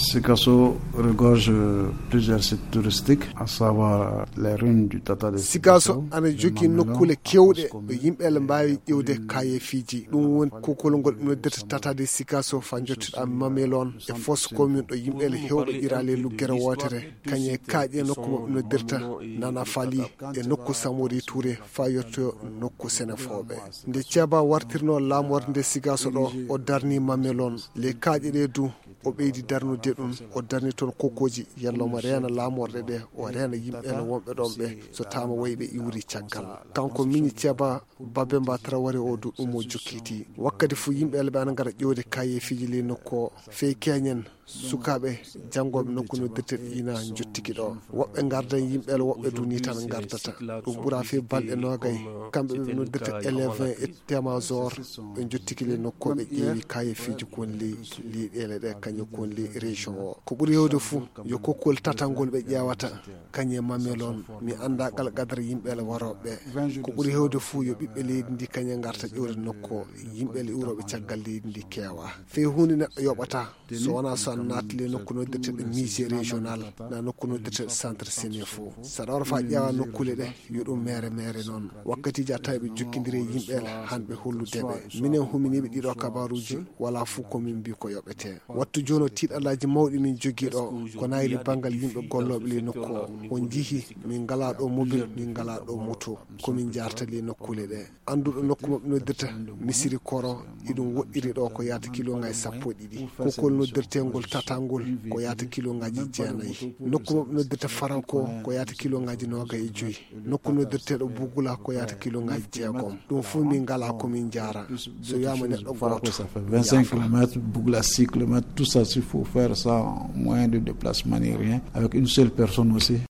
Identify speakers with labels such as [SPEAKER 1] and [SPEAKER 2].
[SPEAKER 1] Sikasso regorge plusieurs sites touristiques, à savoir les ruines du Tata de
[SPEAKER 2] Sikasso ana jogi nokkule kewɗe ɗo yimɓe mbawi ƴewde kayefiiji. ɗum woni kokolngol noddirta Tata de Sikasso fa jottiɗa Mamelon e fosse commune ɗo yimɓe hewɓe irale luggere wotere kañe kaaƴe nokku mo noddirta Nana Fali e nokku Samori Touré fa yotto nokku Sénéfoɓe. Nde Thiaba wartirno lamorde nde Sikasso ɗo o darni Mamelon les kaaƴe ɗe du o ɓeydi darnude ɗum o darni toon kokoji yallomo reena lamorde ɗe o reena yimɓe wonɓe ɗon ɓe so tama wayɓe iwri caggal. Kanko miñi Thiaba Babemba Traoré o du ɗum o jokkiti wakkati fu yimɓe ɓe ana gara ƴewde kayefiiji li nokku o fey keñen sukaɓe janggoɓe nokku noddirte ina jottiki ɗo woɓɓe gardan yimɓe woɓɓe du ni tan gardata ɗum ɓuura fe balɗe nogay kamɓe ɓe noddirta élève et témazor ɓe jottiki li nokkuɓe ƴeewi kayefiiji kon liɗele ɗe kañum kon li région o ko ɓuuri hewde fuu yo kokkol tatangol ɓe ƴewata kañe Mamelon mi anda gal gadara yimɓele waroɓe ko ɓuuri hewde fuu yo ɓiɓɓe leydi ndi kañe garta ƴewde nokku yimɓele iwroɓe caggal leydi ndi keewa fe hunde neɗɗo yoɓata so wona so natale nokku noddirteɗe musée régional na nokku noddirteɗe centre Sénéfo saɗa wara fa ƴeewa nokkule ɗe yo ɗum mere noon wakkatiji a tawi ɓe jokkidiri yimɓele hanɓe holludeɓe minen huminiɓe ɗiɗo kabaruji wala fuu komin mbi ko yoɓete wattu joni tiiɗalaji mawɗi min jogui ɗo ko nayri banggal yimɓe golloɓe li nokku o on jiihi min ngala ɗo mobile min ngala ɗo moto komin jartali nokkule ɗe anduɗo nokku maɓe noddirta Missiri Koro iɗum woɗɗiri ɗo ko yata kiloŋaji 12 kokol noddirtengol tatangol ko yata kiloŋaji 9 nokku maɓe noddirta Faranko ko yata kiloŋaji 25 nokku noddirteɗo Bugula ko yata kiloŋaji 6 ɗum fu min ngala komin jara so wiyama neɗɗo goto
[SPEAKER 1] ça fait 25 km Bugula 6 km tout ça il faut faire ça en moyen de déplacement ni rien avec une seule personne aussi.